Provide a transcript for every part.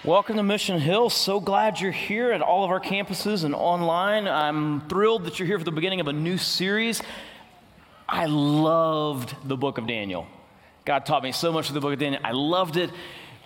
Welcome to Mission Hill. So glad you're here at all of our campuses and online. I'm thrilled that you're here for the beginning of a new series. I loved the book of Daniel. God taught me so much of the book of Daniel. I loved it.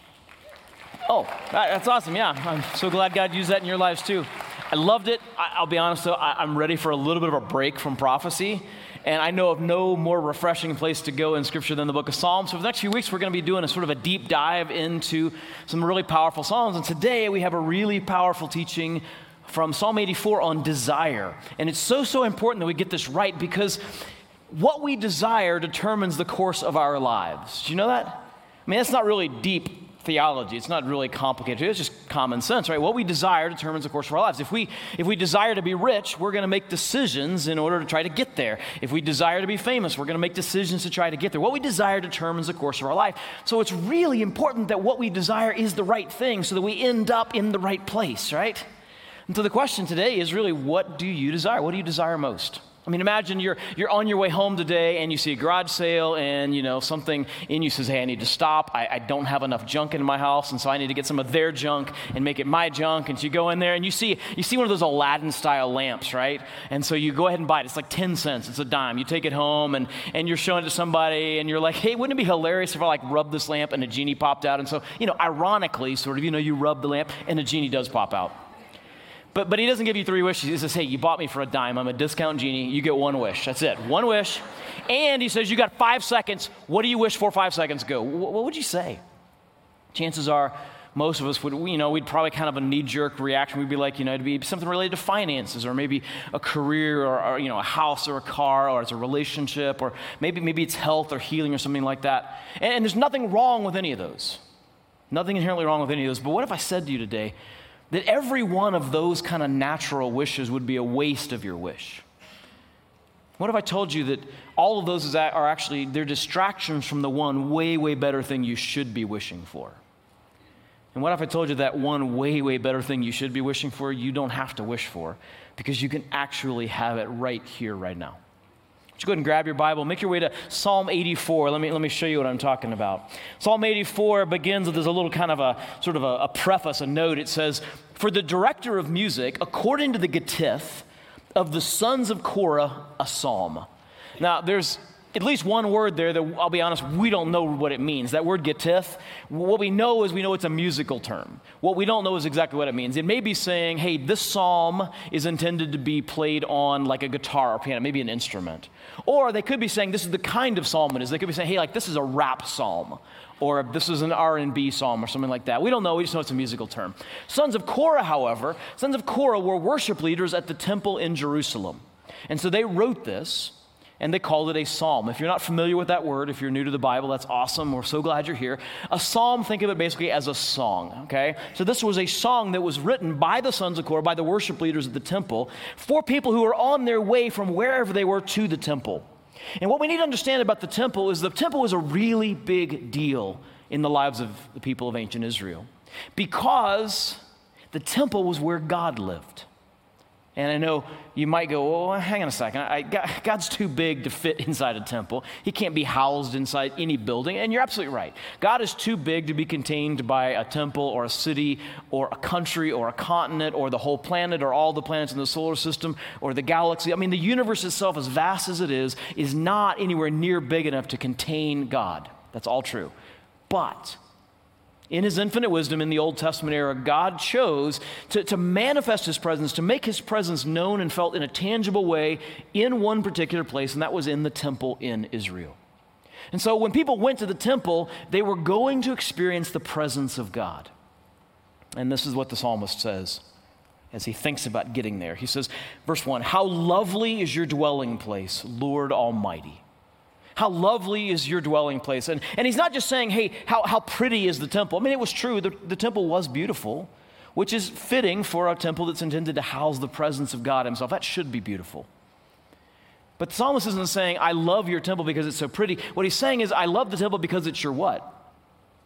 Oh, that's awesome. Yeah, I'm so glad God used that in your lives too. I loved it. I'll be honest though, I'm ready for a little bit of a break from prophecy. And I know of no more refreshing place to go in Scripture than the book of Psalms. So for the next few weeks, we're going to be doing a sort of a deep dive into some really powerful Psalms. And today we have a really powerful teaching from Psalm 84 on desire. And it's so important that we get this right because what we desire determines the course of our lives. Do you know that? I mean, that's not really deep theology. It's not really complicated. It's just common sense, right? What we desire determines the course of our lives. If we desire to be rich, we're going to make decisions in order to try to get there. If we desire to be famous, we're going to make decisions to try to get there. What we desire determines the course of our life. So it's really important that what we desire is the right thing so that we end up in the right place, right? And so the question today is really, what do you desire? What do you desire most? I mean, imagine you're on your way home today and you see a garage sale and, something in you says, hey, I need to stop. I don't have enough junk in my house, and so I need to get some of their junk and make it my junk. And so you go in there and you see one of those Aladdin-style lamps, right? And so you go ahead and buy it. It's like 10 cents. It's a dime. You take it home and you're showing it to somebody and you're like, hey, wouldn't it be hilarious if I rubbed this lamp and a genie popped out? And so, ironically, you rub the lamp and a genie does pop out. But he doesn't give you three wishes. He says, hey, you bought me for a dime. I'm a discount genie. You get one wish. That's it. One wish. And he says, you got 5 seconds. What do you wish for 5 seconds ago? What would you say? Chances are most of us we'd probably kind of a knee-jerk reaction. We'd be like, it'd be something related to finances or maybe a career or a house or a car or it's a relationship or maybe it's health or healing or something like that. And there's nothing wrong with any of those. Nothing inherently wrong with any of those. But what if I said to you today, that every one of those kind of natural wishes would be a waste of your wish? What if I told you that all of those are actually, they're distractions from the one way, way better thing you should be wishing for? And what if I told you that one way, way better thing you should be wishing for, you don't have to wish for because you can actually have it right here, right now? Go ahead and grab your Bible. Make your way to Psalm 84. Let me show you what I'm talking about. Psalm 84 begins with a little kind of a preface, a note. It says, for the director of music, according to the Gittith of the sons of Korah, a psalm. Now, there's at least one word there that, I'll be honest, we don't know what it means. That word Gittith, what we know is it's a musical term. What we don't know is exactly what it means. It may be saying, hey, this psalm is intended to be played on like a guitar or piano, maybe an instrument. Or they could be saying this is the kind of psalm it is. They could be saying, hey, this is a rap psalm. Or this is an R&B psalm or something like that. We don't know. We just know it's a musical term. Sons of Korah, however, were worship leaders at the temple in Jerusalem. And so they wrote this, and they called it a psalm. If you're not familiar with that word, if you're new to the Bible, that's awesome. We're so glad you're here. A psalm, think of it basically as a song, okay? So this was a song that was written by the sons of Korah, by the worship leaders at the temple, for people who were on their way from wherever they were to the temple. And what we need to understand about the temple is a really big deal in the lives of the people of ancient Israel because the temple was where God lived. And I know you might go, well, hang on a second. God's too big to fit inside a temple. He can't be housed inside any building. And you're absolutely right. God is too big to be contained by a temple or a city or a country or a continent or the whole planet or all the planets in the solar system or the galaxy. I mean, the universe itself, as vast as it is not anywhere near big enough to contain God. That's all true. But in his infinite wisdom in the Old Testament era, God chose to manifest his presence, to make his presence known and felt in a tangible way in one particular place, and that was in the temple in Israel. And so when people went to the temple, they were going to experience the presence of God. And this is what the psalmist says as he thinks about getting there. He says, verse 1, how lovely is your dwelling place, Lord Almighty. How lovely is your dwelling place. And he's not just saying, hey, how pretty is the temple. I mean, it was true. The temple was beautiful, which is fitting for a temple that's intended to house the presence of God himself. That should be beautiful. But the psalmist isn't saying, I love your temple because it's so pretty. What he's saying is, I love the temple because it's your what?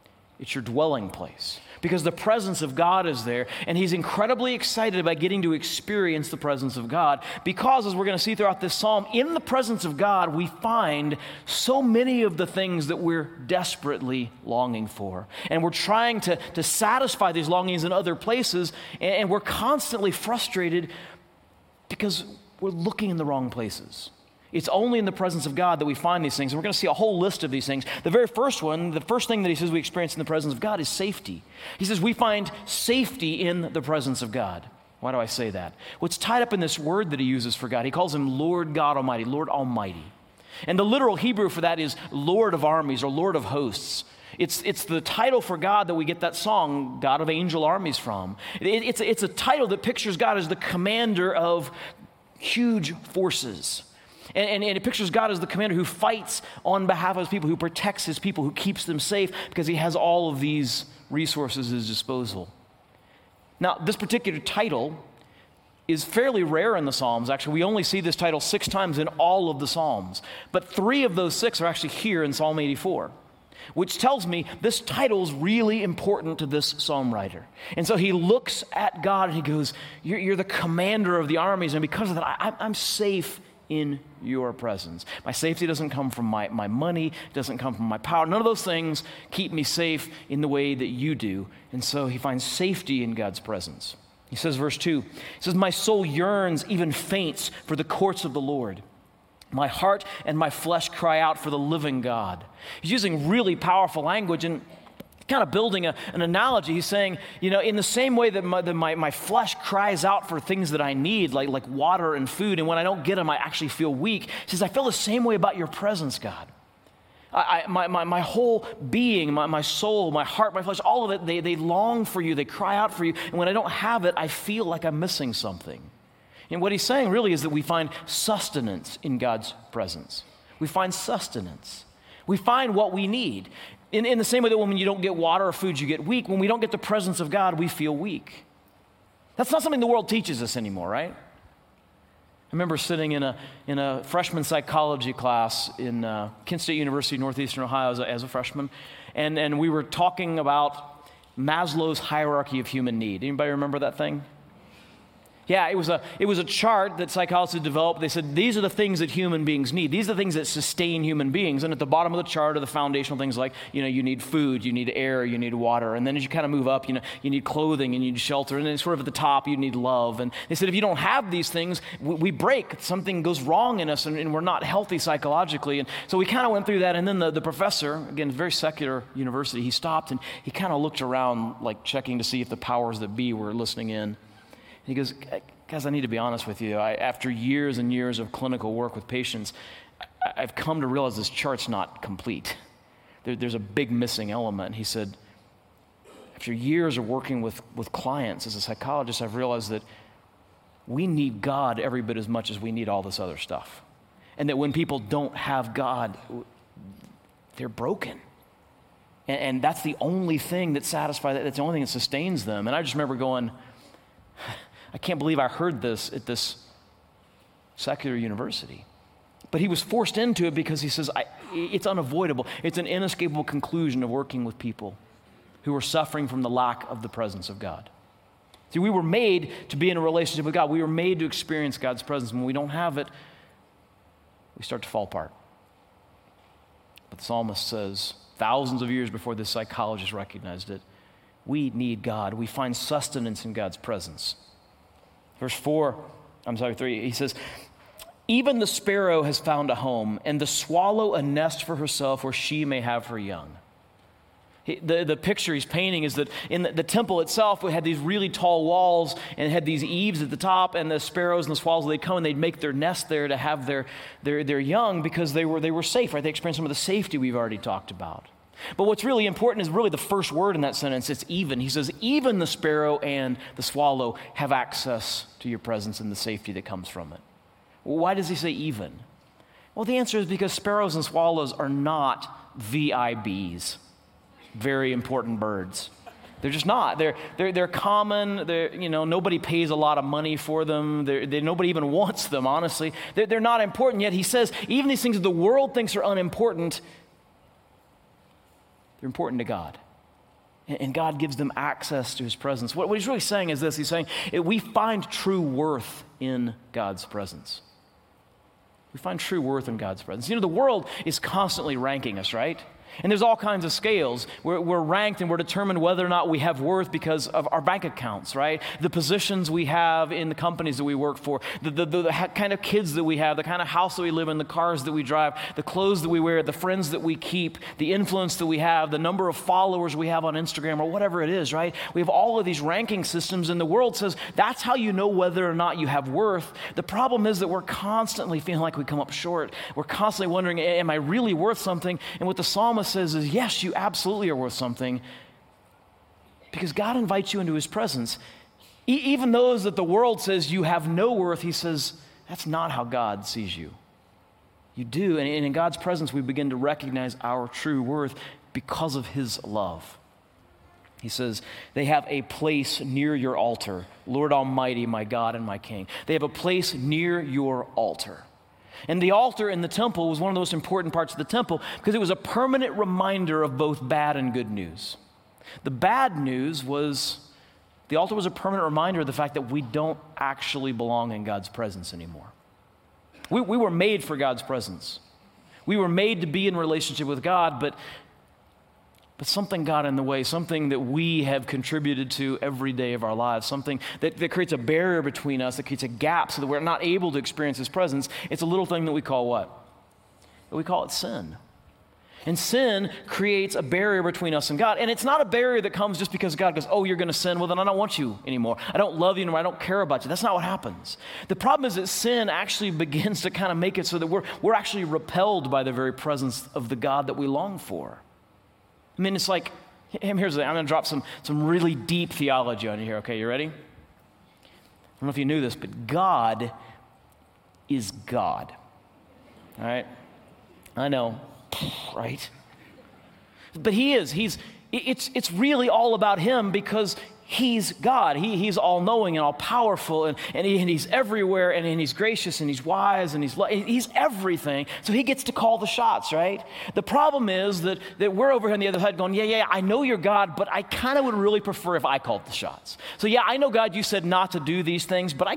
It's your dwelling place. Because the presence of God is there, and he's incredibly excited about getting to experience the presence of God. Because, as we're going to see throughout this psalm, in the presence of God, we find so many of the things that we're desperately longing for. And we're trying to satisfy these longings in other places, and we're constantly frustrated because we're looking in the wrong places. It's only in the presence of God that we find these things. And we're going to see a whole list of these things. The very first one, the first thing that he says we experience in the presence of God is safety. He says we find safety in the presence of God. Why do I say that? Well, it's tied up in this word that he uses for God. He calls him Lord God Almighty, Lord Almighty. And the literal Hebrew for that is Lord of armies or Lord of hosts. It's the title for God that we get that song, God of Angel Armies, from. It's a title that pictures God as the commander of huge forces. And it pictures God as the commander who fights on behalf of his people, who protects his people, who keeps them safe because he has all of these resources at his disposal. Now, this particular title is fairly rare in the Psalms. Actually, we only see this title 6 times in all of the Psalms. But 3 of those 6 are actually here in Psalm 84, which tells me this title is really important to this psalm writer. And so he looks at God and he goes, you're the commander of the armies, and because of that, I'm safe in your presence. My safety doesn't come from my money, it doesn't come from my power. None of those things keep me safe in the way that you do. And so he finds safety in God's presence. He says, verse 2, he says, my soul yearns, even faints, for the courts of the Lord. My heart and my flesh cry out for the living God. He's using really powerful language and kind of building an analogy. He's saying, in the same way that my flesh cries out for things that I need, like water and food, and when I don't get them, I actually feel weak. He says, I feel the same way about your presence, God. My whole being, my soul, my heart, my flesh, all of it, they long for you, they cry out for you, and when I don't have it, I feel like I'm missing something. And what he's saying really is that we find sustenance in God's presence. We find sustenance. We find what we need. In the same way that when you don't get water or food, you get weak. When we don't get the presence of God, we feel weak. That's not something the world teaches us anymore, right? I remember sitting in a freshman psychology class in Kent State University, Northeastern Ohio, as a freshman, and we were talking about Maslow's hierarchy of human need. Anybody remember that thing? Yeah, it was a chart that psychologists had developed. They said, these are the things that human beings need. These are the things that sustain human beings. And at the bottom of the chart are the foundational things like, you need food, you need air, you need water. And then as you kind of move up, you need clothing, you need shelter. And then sort of at the top, you need love. And they said, if you don't have these things, we break. Something goes wrong in us and we're not healthy psychologically. And so we kind of went through that. And then the professor, again, very secular university, he stopped and he kind of looked around like checking to see if the powers that be were listening in. He goes, guys, I need to be honest with you. After years and years of clinical work with patients, I've come to realize this chart's not complete. There's a big missing element. He said, after years of working with clients as a psychologist, I've realized that we need God every bit as much as we need all this other stuff. And that when people don't have God, they're broken. And that's the only thing that satisfies, that's the only thing that sustains them. And I just remember going, I can't believe I heard this at this secular university. But he was forced into it because he says, it's unavoidable. It's an inescapable conclusion of working with people who are suffering from the lack of the presence of God. See, we were made to be in a relationship with God. We were made to experience God's presence. When we don't have it, we start to fall apart. But the psalmist says, thousands of years before this psychologist recognized it, we need God. We find sustenance in God's presence. Verse 3, he says, even the sparrow has found a home, and the swallow a nest for herself where she may have her young. The picture he's painting is that in the temple itself, we had these really tall walls and had these eaves at the top, and the sparrows and the swallows, they'd come and they'd make their nest there to have their young because they were safe, right? They experienced some of the safety we've already talked about. But what's really important is really the first word in that sentence. It's even. He says, even the sparrow and the swallow have access to your presence and the safety that comes from it. Well, why does he say even? Well, the answer is because sparrows and swallows are not VIBs, very important birds. They're just not. They're common. Nobody pays a lot of money for them. Nobody even wants them, honestly. They're not important, yet he says, even these things that the world thinks are unimportant, they're important to God. And God gives them access to his presence. What he's really saying is this. He's saying we find true worth in God's presence. We find true worth in God's presence. You know, the world is constantly ranking us, right? And there's all kinds of scales. We're ranked and we're determined whether or not we have worth because of our bank accounts, right? The positions we have in the companies that we work for, the kind of kids that we have, the kind of house that we live in, the cars that we drive, the clothes that we wear, the friends that we keep, the influence that we have, the number of followers we have on Instagram or whatever it is, right? We have all of these ranking systems, and the world says that's how you know whether or not you have worth. The problem is that we're constantly feeling like we come up short. We're constantly wondering, am I really worth something? And what the psalmist says is, yes, you absolutely are worth something, because God invites you into his presence. Even those that the world says you have no worth, he says, that's not how God sees you. You do, and in God's presence we begin to recognize our true worth because of his love. He says, they have a place near your altar, Lord Almighty, my God and my King. They have a place near your altar. And the altar in the temple was one of the most important parts of the temple because it was a permanent reminder of both bad and good news. The bad news was the altar was a permanent reminder of the fact that we don't actually belong in God's presence anymore. We were made for God's presence. We were made to be in relationship with God, but something got in the way, something that we have contributed to every day of our lives, something that creates a barrier between us, that creates a gap so that we're not able to experience his presence. It's a little thing that we call what? We call it sin. And sin creates a barrier between us and God. And it's not a barrier that comes just because God goes, oh, you're going to sin. Well, then I don't want you anymore. I don't love you anymore. I don't care about you. That's not what happens. The problem is that sin actually begins to kind of make it so that we're actually repelled by the very presence of the God that we long for. I mean, it's like, here's the thing. I'm going to drop some really deep theology on you here. Okay, you ready? I don't know if you knew this, but God is God. All right? I know, right? But he is. It's really all about him because he's God. He's all-knowing and all-powerful, and he's everywhere, and he's gracious, and he's wise, and he's everything. So he gets to call the shots, right? The problem is that we're over here on the other side going, yeah, I know you're God, but I kind of would really prefer if I called the shots. So yeah, I know, God, you said not to do these things, but I'm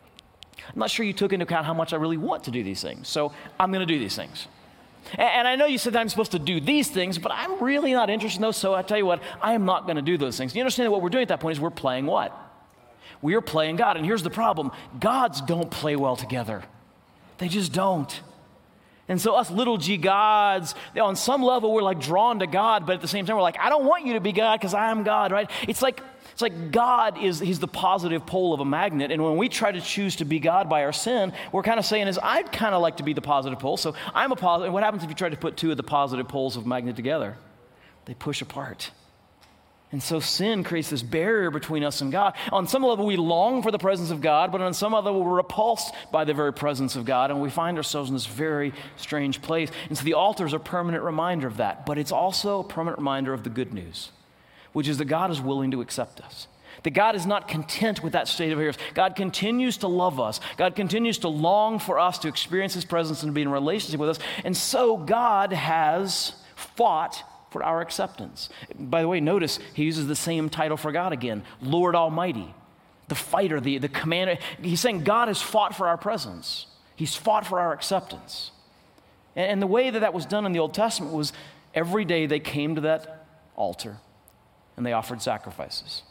not sure you took into account how much I really want to do these things. So I'm going to do these things. And I know you said that I'm supposed to do these things, but I'm really not interested in those, so I tell you what, I am not going to do those things. You understand that what we're doing at that point is we're playing what? We are playing God, and here's the problem. Gods don't play well together. They just don't. And so us little g gods, on some level we're like drawn to God, but at the same time we're like, I don't want you to be God because I am God, right? It's like God he's the positive pole of a magnet, and when we try to choose to be God by our sin, we're kind of saying I'd kind of like to be the positive pole, so I'm a positive. And what happens if you try to put two of the positive poles of a magnet together? They push apart. And so sin creates this barrier between us and God. On some level, we long for the presence of God, but on some other level, we're repulsed by the very presence of God, and we find ourselves in this very strange place. And so the altar is a permanent reminder of that, but it's also a permanent reminder of the good news, which is that God is willing to accept us. That God is not content with that state of affairs. God continues to love us. God continues to long for us to experience his presence and to be in relationship with us. And so God has fought for our acceptance. By the way, notice he uses the same title for God again, Lord Almighty, the fighter, the commander. He's saying God has fought for our presence. He's fought for our acceptance. And the way that was done in the Old Testament was every day they came to that altar and they offered sacrifices.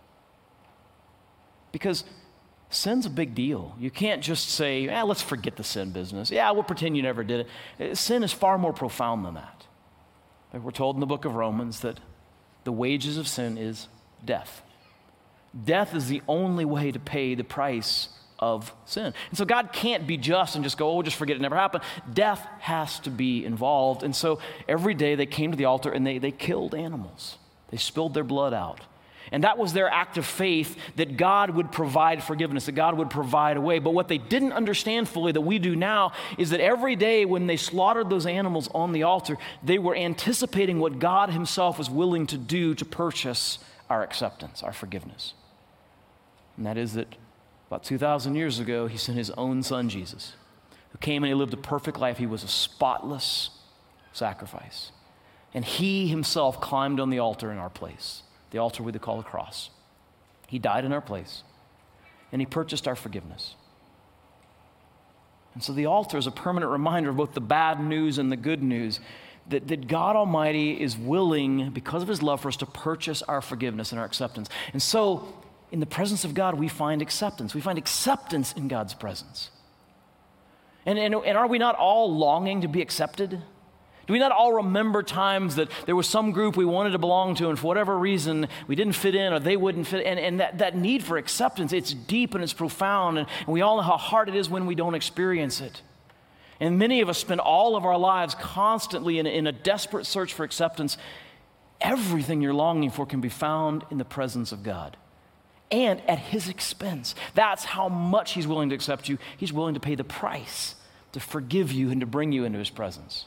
Because sin's a big deal. You can't just say, let's forget the sin business. Yeah, we'll pretend you never did it. Sin is far more profound than that. Like we're told in the book of Romans that the wages of sin is death. Death is the only way to pay the price of sin. And so God can't be just and just go, we'll just forget it never happened. Death has to be involved. And so every day they came to the altar and they killed animals. They spilled their blood out. And that was their act of faith that God would provide forgiveness, that God would provide a way. But what they didn't understand fully that we do now is that every day when they slaughtered those animals on the altar, they were anticipating what God himself was willing to do to purchase our acceptance, our forgiveness. And that is that about 2,000 years ago, he sent his own son, Jesus, who came and he lived a perfect life. He was a spotless sacrifice. And he himself climbed on the altar in our place, the altar we call the cross. He died in our place, and he purchased our forgiveness. And so the altar is a permanent reminder of both the bad news and the good news, that God Almighty is willing, because of his love for us, to purchase our forgiveness and our acceptance. And so, in the presence of God, we find acceptance. We find acceptance in God's presence. And are we not all longing to be accepted? Do we not all remember times that there was some group we wanted to belong to, and for whatever reason, we didn't fit in or they wouldn't fit in? And that need for acceptance, it's deep and it's profound, and we all know how hard it is when we don't experience it. And many of us spend all of our lives constantly in a desperate search for acceptance. Everything you're longing for can be found in the presence of God, and at his expense. That's how much he's willing to accept you. He's willing to pay the price to forgive you and to bring you into his presence.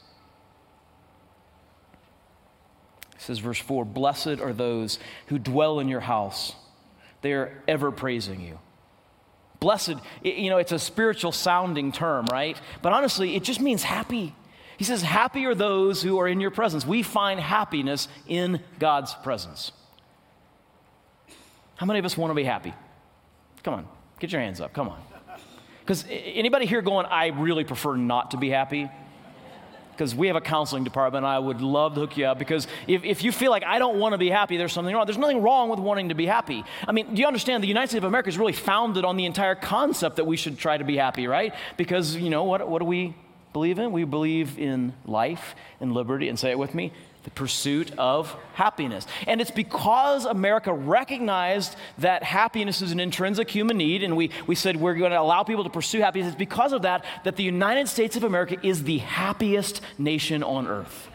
It says, verse 4, "Blessed are those who dwell in your house. They are ever praising you." Blessed, it's a spiritual sounding term, right? But honestly, it just means happy. He says, happy are those who are in your presence. We find happiness in God's presence. How many of us want to be happy? Come on, get your hands up, come on. Because anybody here going, I really prefer not to be happy? Because we have a counseling department, and I would love to hook you up, because if you feel like I don't want to be happy, there's something wrong. There's nothing wrong with wanting to be happy. I mean, do you understand the United States of America is really founded on the entire concept that we should try to be happy, right? Because, what do we believe in? We believe in life and liberty, and say it with me, the pursuit of happiness. And it's because America recognized that happiness is an intrinsic human need, and we said we're going to allow people to pursue happiness. It's because of that the United States of America is the happiest nation on earth.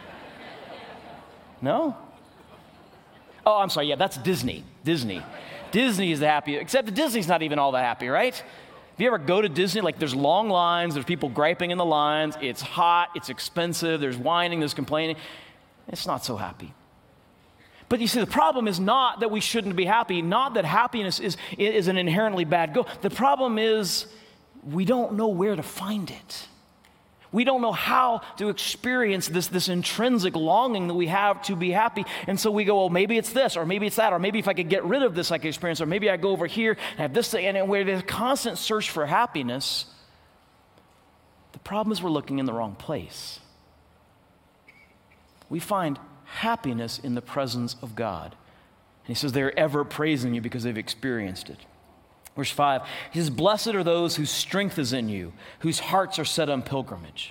No? Oh, I'm sorry, yeah, that's Disney. Disney is the happiest, except that Disney's not even all that happy, right? If you ever go to Disney, there's long lines, there's people griping in the lines, it's hot, it's expensive, there's whining, there's complaining. It's not so happy. But you see, the problem is not that we shouldn't be happy, not that happiness is an inherently bad goal. The problem is we don't know where to find it. We don't know how to experience this intrinsic longing that we have to be happy. And so we go, well, maybe it's this, or maybe it's that, or maybe if I could get rid of this, I could experience, or maybe I go over here and have this thing. And where there's a constant search for happiness, the problem is we're looking in the wrong place. We find happiness in the presence of God. And he says they're ever praising you because they've experienced it. Verse 5, he says, "Blessed are those whose strength is in you, whose hearts are set on pilgrimage."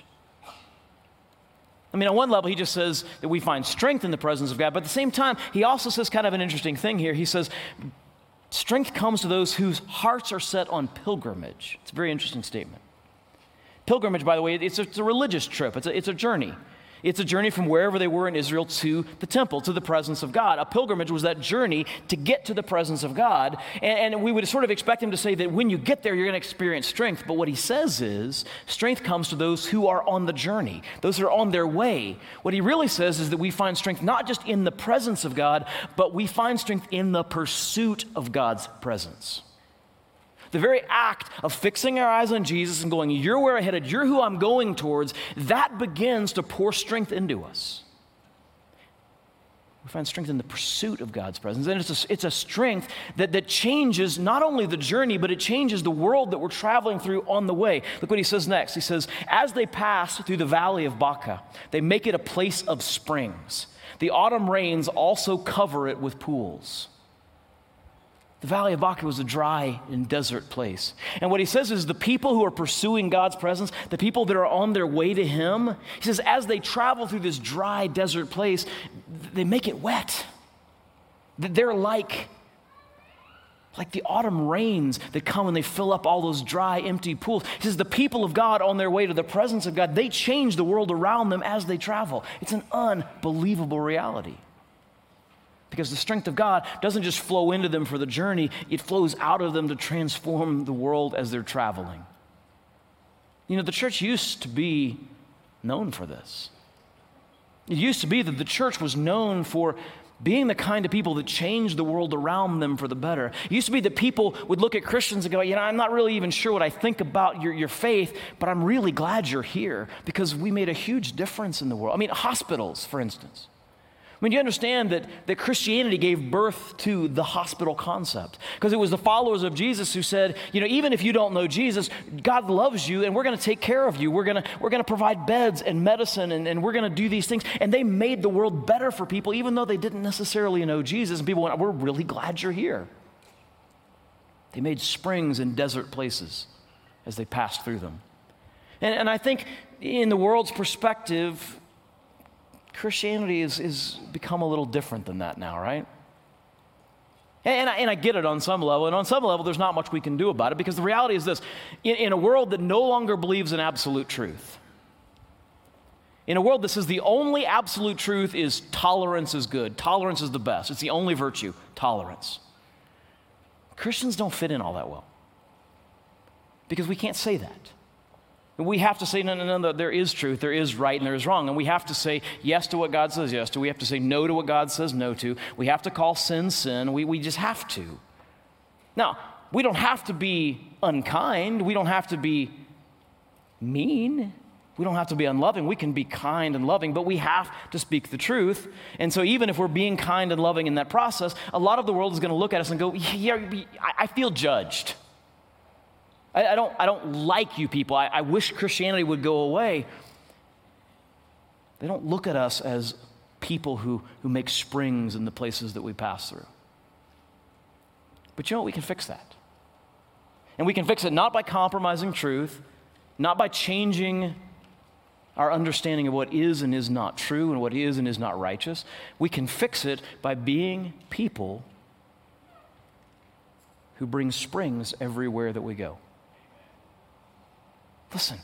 I mean, on one level, he just says that we find strength in the presence of God, but at the same time, he also says kind of an interesting thing here. He says, strength comes to those whose hearts are set on pilgrimage. It's a very interesting statement. Pilgrimage, by the way, it's a religious trip. It's a journey. It's a journey from wherever they were in Israel to the temple, to the presence of God. A pilgrimage was that journey to get to the presence of God. And we would sort of expect him to say that when you get there, you're going to experience strength. But what he says is, strength comes to those who are on the journey, those who are on their way. What he really says is that we find strength not just in the presence of God, but we find strength in the pursuit of God's presence. The very act of fixing our eyes on Jesus and going, you're where I'm headed, you're who I'm going towards, that begins to pour strength into us. We find strength in the pursuit of God's presence. And it's a strength that changes not only the journey, but it changes the world that we're traveling through on the way. Look what he says next. He says, as they pass through the valley of Baca, they make it a place of springs. The autumn rains also cover it with pools. The Valley of Baca was a dry and desert place. And what he says is the people who are pursuing God's presence, the people that are on their way to him, he says as they travel through this dry desert place, they make it wet. They're like the autumn rains that come and they fill up all those dry, empty pools. He says the people of God on their way to the presence of God, they change the world around them as they travel. It's an unbelievable reality. Because the strength of God doesn't just flow into them for the journey, it flows out of them to transform the world as they're traveling. You know, the church used to be known for this. It used to be that the church was known for being the kind of people that change the world around them for the better. It used to be that people would look at Christians and go, I'm not really even sure what I think about your faith, but I'm really glad you're here because we made a huge difference in the world. I mean, hospitals, for instance. I mean, do you understand that Christianity gave birth to the hospital concept? Because it was the followers of Jesus who said, even if you don't know Jesus, God loves you and we're going to take care of you. We're going to provide beds and medicine and we're going to do these things. And they made the world better for people even though they didn't necessarily know Jesus. And people went, we're really glad you're here. They made springs in desert places as they passed through them. And I think in the world's perspective, Christianity is become a little different than that now, right? And I get it on some level, and on some level there's not much we can do about it because the reality is this, in a world that no longer believes in absolute truth, in a world that says the only absolute truth is tolerance is good, tolerance is the best, it's the only virtue, tolerance. Christians don't fit in all that well because we can't say that. We have to say, no, there is truth, there is right, and there is wrong. And we have to say yes to what God says yes to. We have to say no to what God says no to. We have to call sin, sin. We just have to. Now, we don't have to be unkind. We don't have to be mean. We don't have to be unloving. We can be kind and loving, but we have to speak the truth. And so even if we're being kind and loving in that process, a lot of the world is going to look at us and go, I feel judged. I don't like you people. I wish Christianity would go away. They don't look at us as people who make springs in the places that we pass through. But we can fix that. And we can fix it not by compromising truth, not by changing our understanding of what is and is not true and what is and is not righteous. We can fix it by being people who bring springs everywhere that we go. Listen,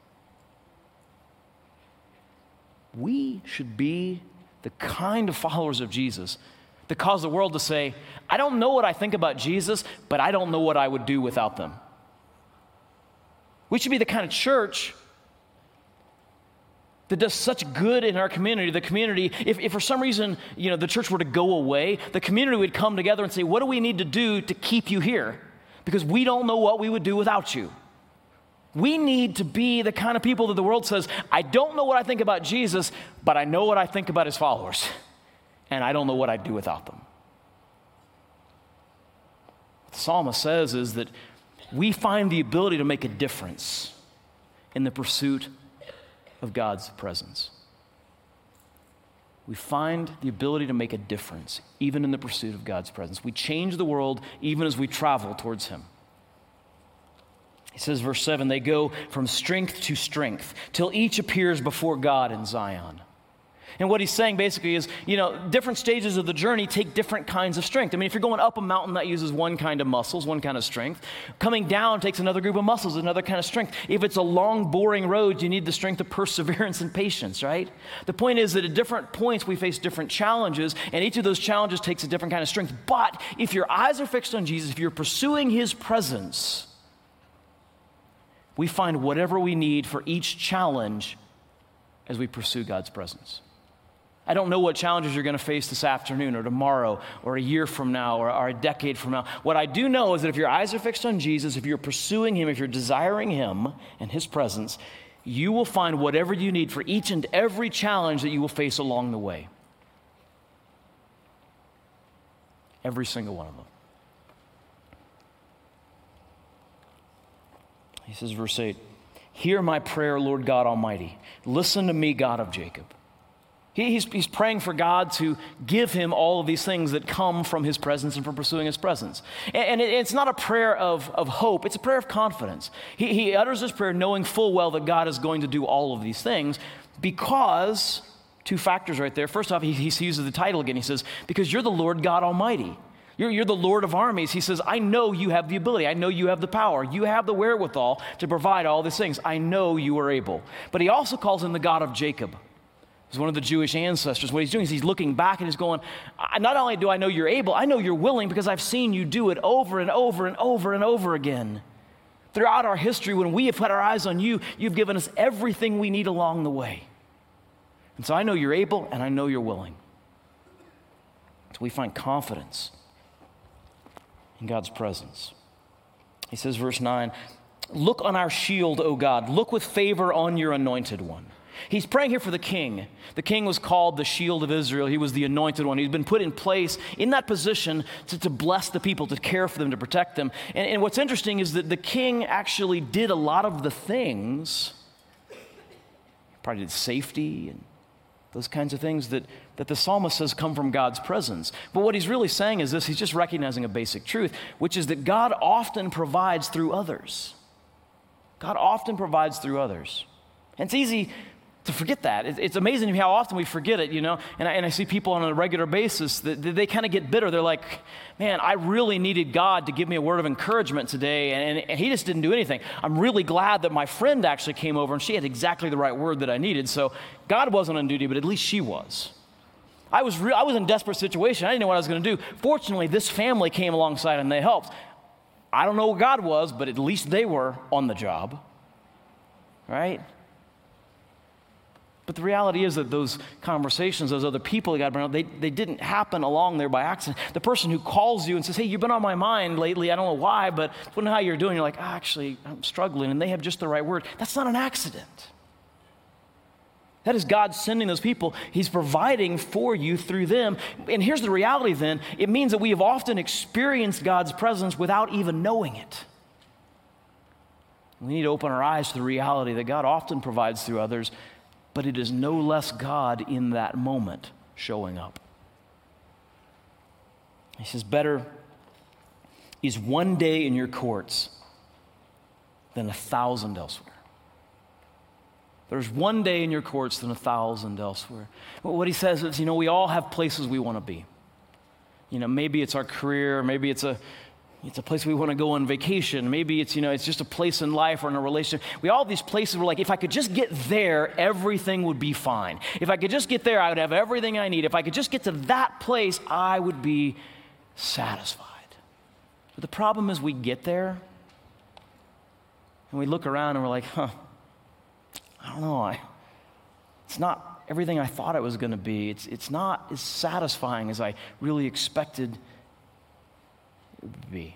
we should be the kind of followers of Jesus that cause the world to say, I don't know what I think about Jesus, but I don't know what I would do without them. We should be the kind of church that does such good in our community. The community, if for some reason, the church were to go away, the community would come together and say, what do we need to do to keep you here? Because we don't know what we would do without you. We need to be the kind of people that the world says, I don't know what I think about Jesus, but I know what I think about his followers, and I don't know what I'd do without them. What the psalmist says is that we find the ability to make a difference in the pursuit of God's presence. We find the ability to make a difference even in the pursuit of God's presence. We change the world even as we travel towards him. He says, verse 7, they go from strength to strength till each appears before God in Zion. And what he's saying basically is, different stages of the journey take different kinds of strength. I mean, if you're going up a mountain, that uses one kind of muscles, one kind of strength. Coming down takes another group of muscles, another kind of strength. If it's a long, boring road, you need the strength of perseverance and patience, right? The point is that at different points, we face different challenges, and each of those challenges takes a different kind of strength. But if your eyes are fixed on Jesus, if you're pursuing his presence, we find whatever we need for each challenge as we pursue God's presence. I don't know what challenges you're going to face this afternoon or tomorrow or a year from now or a decade from now. What I do know is that if your eyes are fixed on Jesus, if you're pursuing him, if you're desiring him and his presence, you will find whatever you need for each and every challenge that you will face along the way. Every single one of them. He says, verse 8, hear my prayer, Lord God Almighty. Listen to me, God of Jacob. He's praying for God to give him all of these things that come from his presence and from pursuing his presence. And it's not a prayer of hope, it's a prayer of confidence. He utters this prayer knowing full well that God is going to do all of these things because, two factors right there. First off, he uses the title again. He says, because you're the Lord God Almighty. You're the Lord of armies. He says, I know you have the ability. I know you have the power. You have the wherewithal to provide all these things. I know you are able. But he also calls him the God of Jacob. He's one of the Jewish ancestors. What he's doing is he's looking back and he's going, not only do I know you're able, I know you're willing because I've seen you do it over and over and over and over again. Throughout our history, when we have put our eyes on you, you've given us everything we need along the way. And so I know you're able and I know you're willing. So we find confidence in God's presence. He says, verse 9, look on our shield, O God. Look with favor on your anointed one. He's praying here for the king. The king was called the shield of Israel. He was the anointed one. He's been put in place in that position to bless the people, to care for them, to protect them. And what's interesting is that the king actually did a lot of the things, probably did safety and those kinds of things that the psalmist says come from God's presence. But what he's really saying is this, he's just recognizing a basic truth, which is that God often provides through others. God often provides through others. And it's easy to forget that. It's amazing to me how often we forget it, And I see people on a regular basis that they kind of get bitter. They're like, man, I really needed God to give me a word of encouragement today, and he just didn't do anything. I'm really glad that my friend actually came over, and she had exactly the right word that I needed. So God wasn't on duty, but at least she was. I was in a desperate situation. I didn't know what I was going to do. Fortunately, this family came alongside, and they helped. I don't know what God was, but at least they were on the job, right? But the reality is that those conversations, those other people that God brought up, they didn't happen along there by accident. The person who calls you and says, hey, you've been on my mind lately, I don't know why, but I don't know how you're doing. You're like, actually, I'm struggling, and they have just the right word. That's not an accident. That is God sending those people. He's providing for you through them. And here's the reality then. It means that we have often experienced God's presence without even knowing it. We need to open our eyes to the reality that God often provides through others, but it is no less God in that moment showing up. He says, better is one day in your courts than 1,000 elsewhere. There's one day in your courts than 1,000 elsewhere. Well, what he says is, we all have places we want to be. Maybe it's our career, maybe it's a place we want to go on vacation. Maybe it's just a place in life or in a relationship. We all have these places where if I could just get there, everything would be fine. If I could just get there, I would have everything I need. If I could just get to that place, I would be satisfied. But the problem is we get there and we look around and we're like, I don't know. It's not everything I thought it was going to be. It's not as satisfying as I really expected it would be.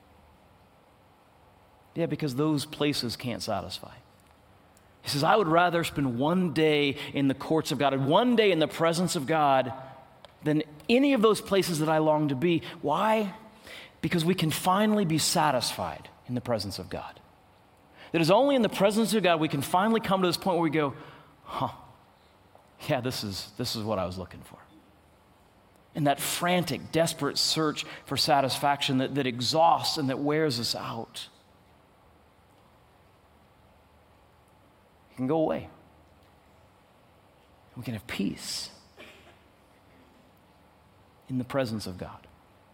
Yeah, because those places can't satisfy. He says, I would rather spend one day in the courts of God, and one day in the presence of God, than any of those places that I long to be. Why? Because we can finally be satisfied in the presence of God. It is only in the presence of God we can finally come to this point where we go, yeah, this is what I was looking for. And that frantic, desperate search for satisfaction that exhausts and that wears us out can go away. We can have peace in the presence of God.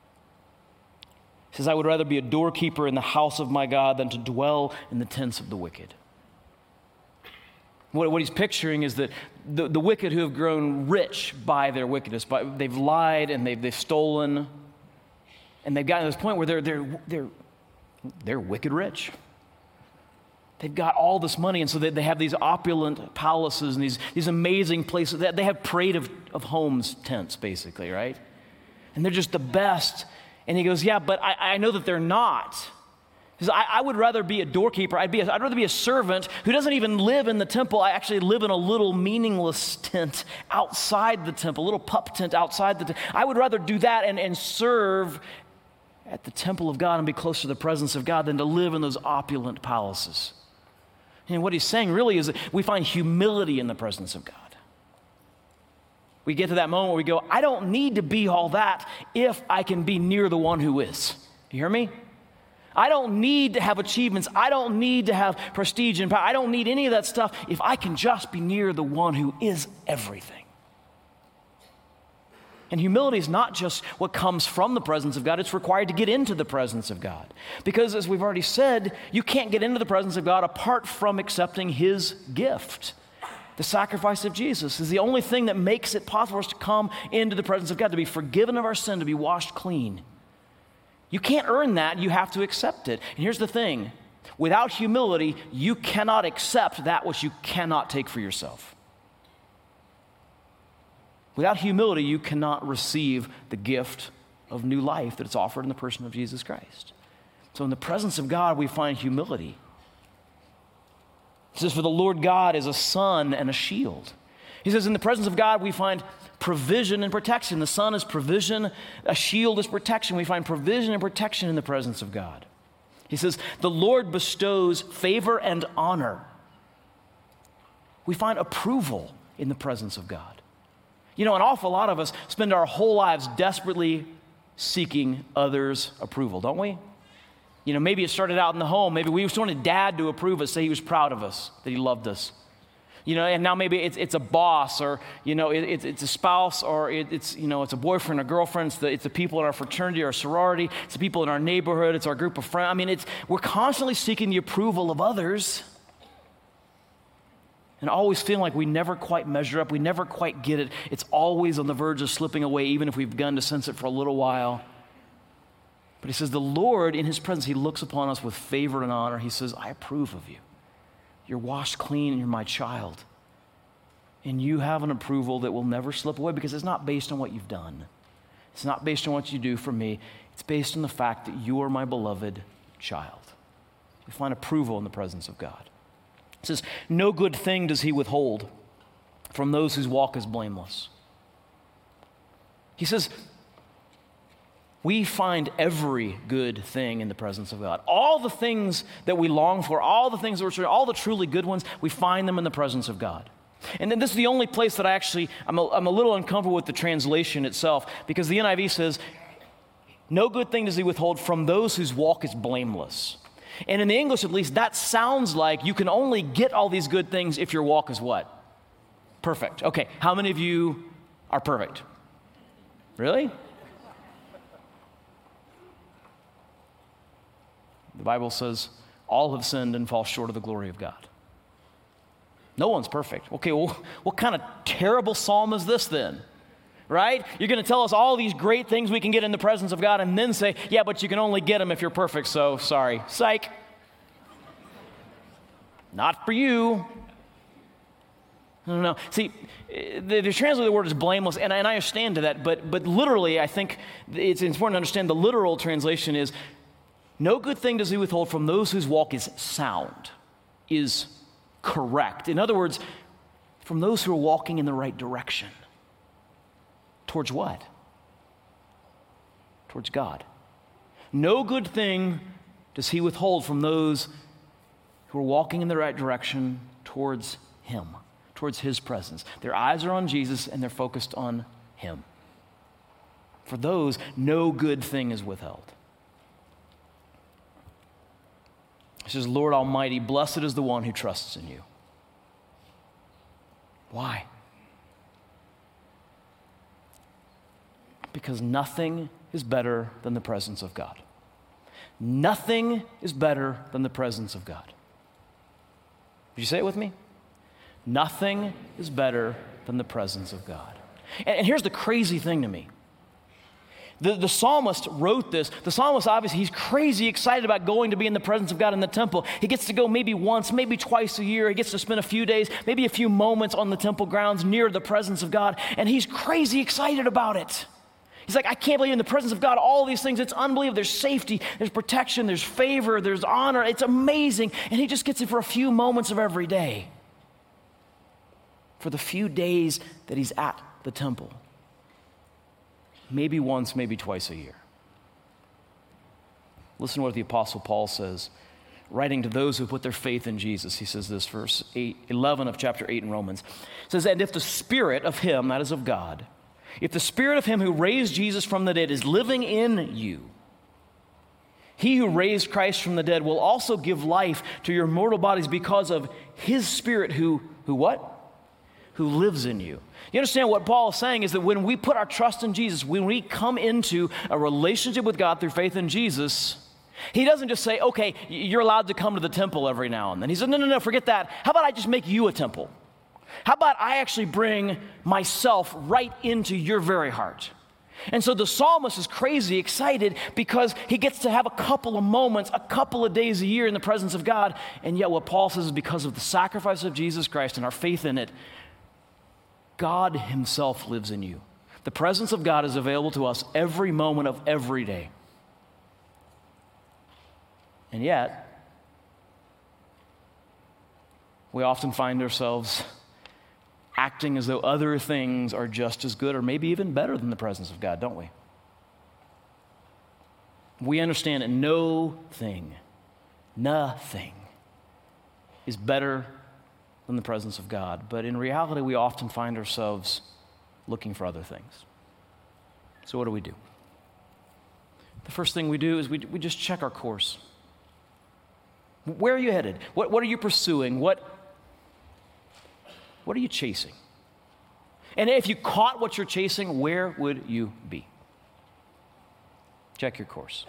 He says, I would rather be a doorkeeper in the house of my God than to dwell in the tents of the wicked. What he's picturing is that the wicked who have grown rich by their wickedness, they've lied and they've stolen, and they've gotten to this point where they're wicked rich. They've got all this money, and so they have these opulent palaces and these amazing places. They have parade of homes tents, basically, right? And they're just the best. And he goes, yeah, but I know that they're not. He says, I would rather be a doorkeeper. I'd rather be a servant who doesn't even live in the temple. I actually live in a little meaningless tent outside the temple, a little pup tent outside the temple. I would rather do that and serve at the temple of God and be close to the presence of God than to live in those opulent palaces. And what he's saying really is that we find humility in the presence of God. We get to that moment where we go, I don't need to be all that if I can be near the one who is. You hear me? I don't need to have achievements. I don't need to have prestige and power. I don't need any of that stuff if I can just be near the one who is everything. And humility is not just what comes from the presence of God. It's required to get into the presence of God. Because as we've already said, you can't get into the presence of God apart from accepting his gift. The sacrifice of Jesus is the only thing that makes it possible for us to come into the presence of God, to be forgiven of our sin, to be washed clean. You can't earn that. You have to accept it. And here's the thing. Without humility, you cannot accept that which you cannot take for yourself. Without humility, you cannot receive the gift of new life that is offered in the person of Jesus Christ. So in the presence of God, we find humility. He says, for the Lord God is a sun and a shield. He says, in the presence of God, we find provision and protection. The sun is provision, a shield is protection. We find provision and protection in the presence of God. He says, the Lord bestows favor and honor. We find approval in the presence of God. You know, an awful lot of us spend our whole lives desperately seeking others' approval, don't we? You know, maybe it started out in the home. Maybe we just wanted dad to approve us, say he was proud of us, that he loved us. You know, and now maybe it's a boss, or, you know, it's a spouse, or it's a boyfriend or girlfriend. It's the people in our fraternity or sorority. It's the people in our neighborhood. It's our group of friends. I mean, we're constantly seeking the approval of others and always feeling like we never quite measure up. We never quite get it. It's always on the verge of slipping away, even if we've begun to sense it for a little while. But he says the Lord, in his presence, he looks upon us with favor and honor. He says, I approve of you. You're washed clean and you're my child. And you have an approval that will never slip away because it's not based on what you've done. It's not based on what you do for me. It's based on the fact that you are my beloved child. We find approval in the presence of God. It says, no good thing does he withhold from those whose walk is blameless. He says, we find every good thing in the presence of God. All the things that we long for, all the things that we're all the truly good ones, we find them in the presence of God. And then this is the only place that I'm a little uncomfortable with the translation itself, because the NIV says, no good thing does he withhold from those whose walk is blameless. And in the English, at least, that sounds like you can only get all these good things if your walk is what? Perfect. Okay, how many of you are perfect? Really? The Bible says, all have sinned and fall short of the glory of God. No one's perfect. Okay, well, what kind of terrible psalm is this then? Right? You're going to tell us all these great things we can get in the presence of God and then say, yeah, but you can only get them if you're perfect, so sorry. Psych. Not for you. No. See, the translated word is blameless, and I understand to that, but literally, I think it's important to understand the literal translation is, no good thing does he withhold from those whose walk is sound, is correct. In other words, from those who are walking in the right direction. Towards what? Towards God. No good thing does he withhold from those who are walking in the right direction towards him, towards his presence. Their eyes are on Jesus and they're focused on him. For those, no good thing is withheld. He says, Lord Almighty, blessed is the one who trusts in you. Why? Because nothing is better than the presence of God. Nothing is better than the presence of God. Would you say it with me? Nothing is better than the presence of God. And here's the crazy thing to me. The psalmist wrote this. The psalmist, obviously, he's crazy excited about going to be in the presence of God in the temple. He gets to go maybe once, maybe twice a year. He gets to spend a few days, maybe a few moments on the temple grounds near the presence of God. And he's crazy excited about it. He's like, I can't believe in the presence of God, all these things. It's unbelievable. There's safety, there's protection, there's favor, there's honor. It's amazing. And he just gets it for a few moments of every day. For the few days that he's at the temple. Maybe once, maybe twice a year. Listen to what the Apostle Paul says, writing to those who put their faith in Jesus. He says this, verse 11 of chapter 8 in Romans. It says, and if the Spirit of him, that is of God, if the Spirit of him who raised Jesus from the dead is living in you, he who raised Christ from the dead will also give life to your mortal bodies because of his Spirit who what? Who lives in you. You understand what Paul is saying is that when we put our trust in Jesus, when we come into a relationship with God through faith in Jesus, he doesn't just say, okay, you're allowed to come to the temple every now and then. He said, no, forget that. How about I just make you a temple? How about I actually bring myself right into your very heart? And so the psalmist is crazy excited because he gets to have a couple of moments, a couple of days a year in the presence of God. And yet what Paul says is because of the sacrifice of Jesus Christ and our faith in it, God himself lives in you. The presence of God is available to us every moment of every day. And yet, we often find ourselves acting as though other things are just as good or maybe even better than the presence of God, don't we? We understand that nothing is better than the presence of God. But in reality, we often find ourselves looking for other things. So what do? The first thing we do is we just check our course. Where are you headed? What are you pursuing? What are you chasing? And if you caught what you're chasing, where would you be? Check your course.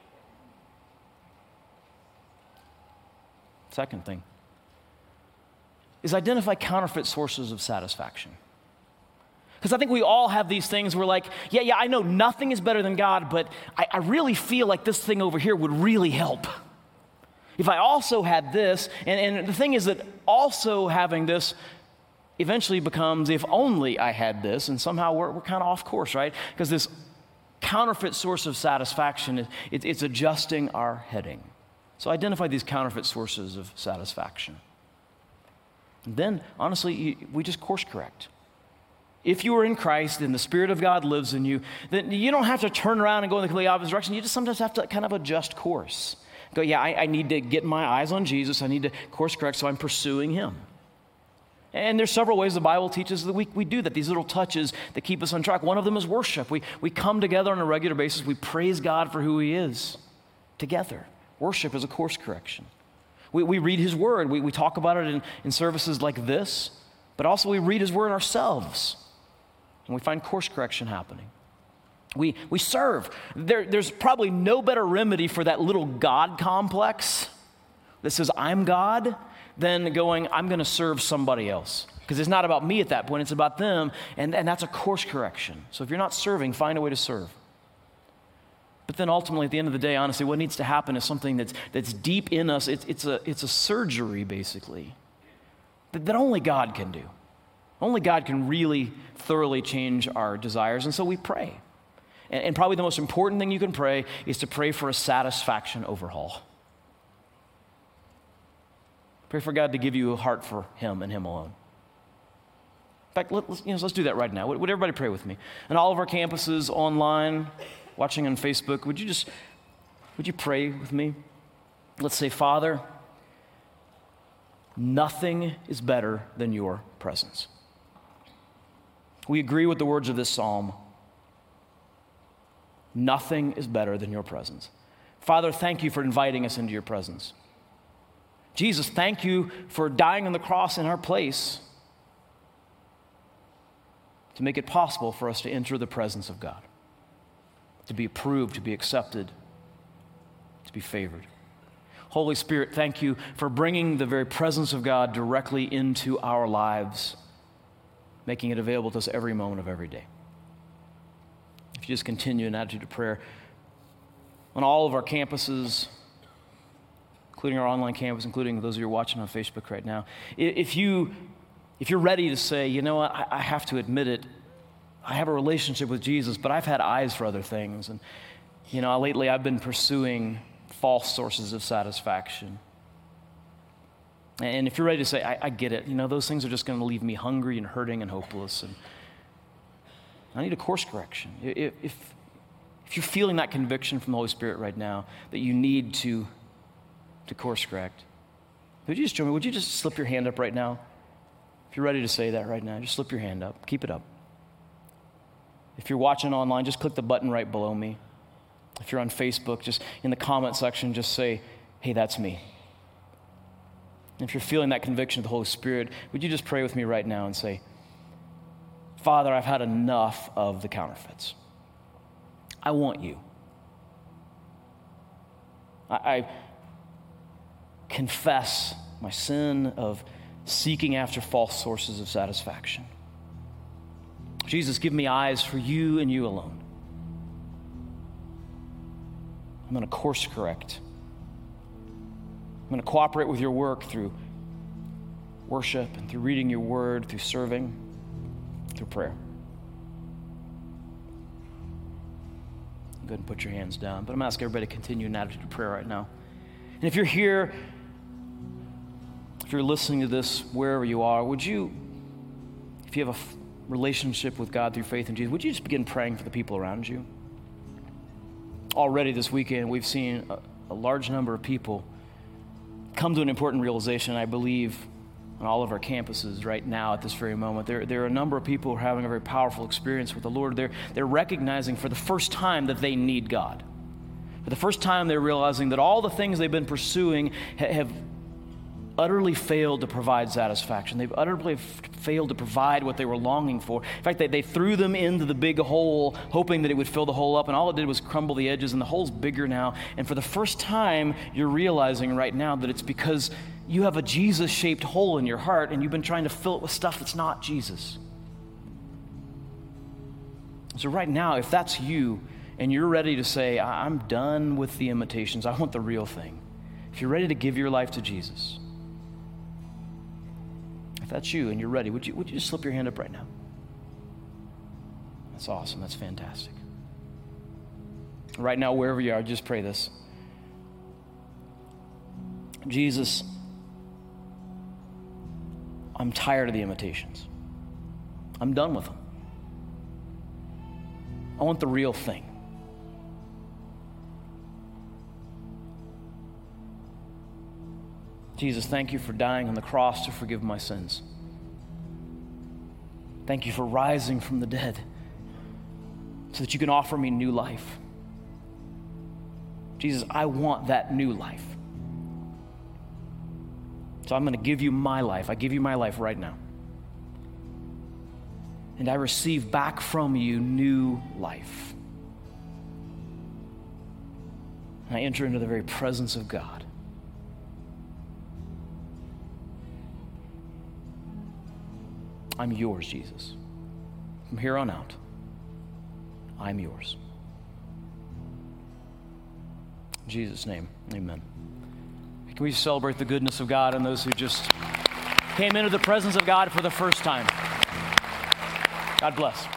Second thing is identify counterfeit sources of satisfaction. Because I think we all have these things where like, yeah, I know nothing is better than God, but I really feel like this thing over here would really help. If I also had this, and the thing is that also having this eventually becomes if only I had this, and somehow we're kind of off course, right? Because this counterfeit source of satisfaction, it's adjusting our heading. So identify these counterfeit sources of satisfaction. And then, honestly, we just course correct. If you are in Christ and the Spirit of God lives in you, then you don't have to turn around and go in the completely opposite direction. You just sometimes have to kind of adjust course. Go, yeah, I need to get my eyes on Jesus. I need to course correct, so I'm pursuing him. And there's several ways the Bible teaches that we do that, these little touches that keep us on track. One of them is worship. We come together on a regular basis. We praise God for who he is together. Worship is a course correction. We read his word. We talk about it in services like this, but also we read his word ourselves, and we find course correction happening. We serve. There's probably no better remedy for that little God complex that says, I'm God, than going, I'm going to serve somebody else. Because it's not about me at that point, it's about them, and that's a course correction. So if you're not serving, find a way to serve. But then ultimately, at the end of the day, honestly, what needs to happen is something that's deep in us. It's a surgery, basically, that only God can do. Only God can really thoroughly change our desires, and so we pray. And probably the most important thing you can pray is to pray for a satisfaction overhaul. Pray for God to give you a heart for him and him alone. In fact, let's do that right now. Would everybody pray with me? And all of our campuses, online, watching on Facebook, would you pray with me? Let's say, Father, nothing is better than your presence. We agree with the words of this psalm. Nothing is better than your presence. Father, thank you for inviting us into your presence. Jesus, thank you for dying on the cross in our place to make it possible for us to enter the presence of God, to be approved, to be accepted, to be favored. Holy Spirit, thank you for bringing the very presence of God directly into our lives, making it available to us every moment of every day. If you just continue in attitude of prayer, on all of our campuses, including our online campus, including those of you who are watching on Facebook right now, if you're ready to say, you know what, I have to admit it, I have a relationship with Jesus, but I've had eyes for other things. And, lately I've been pursuing false sources of satisfaction. And if you're ready to say, I get it, those things are just going to leave me hungry and hurting and hopeless, and I need a course correction. If you're feeling that conviction from the Holy Spirit right now that you need to course correct, would you just join me? Would you just slip your hand up right now? If you're ready to say that right now, just slip your hand up. Keep it up. If you're watching online, just click the button right below me. If you're on Facebook, just in the comment section, just say, hey, that's me. And if you're feeling that conviction of the Holy Spirit, would you just pray with me right now and say, Father, I've had enough of the counterfeits. I want you. I confess my sin of seeking after false sources of satisfaction. Jesus, give me eyes for you and you alone. I'm going to course correct. I'm going to cooperate with your work through worship and through reading your word, through serving. through prayer. Go ahead and put your hands down. But I'm going to ask everybody to continue in attitude of prayer right now. And if you're here, if you're listening to this wherever you are, would you, if you have a relationship with God through faith in Jesus, would you just begin praying for the people around you? Already this weekend, we've seen a large number of people come to an important realization, I believe, on all of our campuses right now at this very moment. There are a number of people who are having a very powerful experience with the Lord. They're recognizing for the first time that they need God. For the first time, they're realizing that all the things they've been pursuing have utterly failed to provide satisfaction. They've utterly failed to provide what they were longing for. In fact, they threw them into the big hole, hoping that it would fill the hole up, and all it did was crumble the edges, and the hole's bigger now. And for the first time, you're realizing right now that it's because you have a Jesus-shaped hole in your heart, and you've been trying to fill it with stuff that's not Jesus. So right now, if that's you, and you're ready to say, I'm done with the imitations, I want the real thing. If you're ready to give your life to Jesus, if that's you and you're ready, would you just slip your hand up right now? That's awesome. That's fantastic. Right now, wherever you are, just pray this. Jesus, I'm tired of the imitations. I'm done with them. I want the real thing. Jesus, thank you for dying on the cross to forgive my sins. Thank you for rising from the dead so that you can offer me new life. Jesus, I want that new life. So I'm going to give you my life. I give you my life right now. And I receive back from you new life. And I enter into the very presence of God. I'm yours, Jesus. From here on out, I'm yours. In Jesus' name, amen. Can we celebrate the goodness of God and those who just came into the presence of God for the first time? God bless.